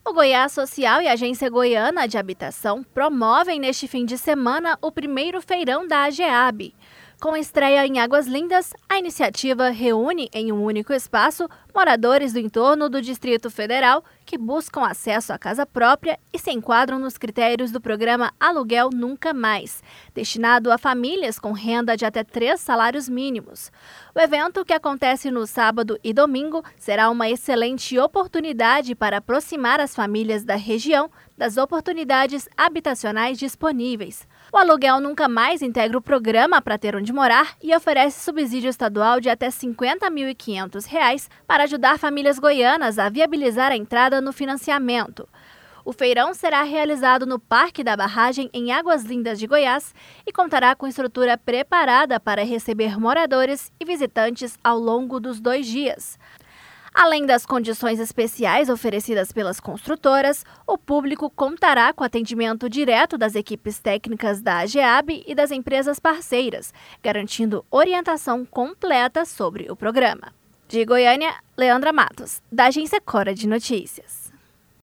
O Goiás Social e a Agência Goiana de Habitação promovem neste fim de semana o primeiro feirão da AGEAB. Com estreia em Águas Lindas, a iniciativa reúne em um único espaço moradores do entorno do Distrito Federal que buscam acesso à casa própria e se enquadram nos critérios do programa Aluguel Nunca Mais, destinado a famílias com renda de até 3 salários mínimos. O evento, que acontece no sábado e domingo, será uma excelente oportunidade para aproximar as famílias da região das oportunidades habitacionais disponíveis. O Aluguel Nunca Mais integra o programa Pra Ter Onde Morar e oferece subsídio estadual de até R$ 50.500 para ajudar famílias goianas a viabilizar a entrada no financiamento. O feirão será realizado no Parque da Barragem, em Águas Lindas de Goiás, e contará com estrutura preparada para receber moradores e visitantes ao longo dos 2 dias. Além das condições especiais oferecidas pelas construtoras, o público contará com atendimento direto das equipes técnicas da AGEAB e das empresas parceiras, garantindo orientação completa sobre o programa. De Goiânia, Leandra Matos, da Agência Cora de Notícias.